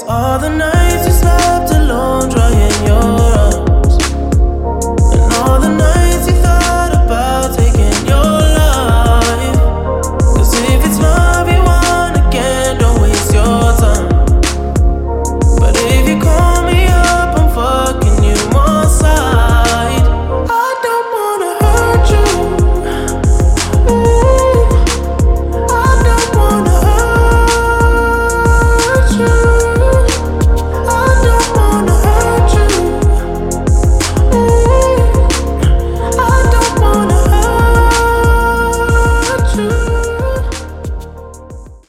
All the nights you slept alone, drying your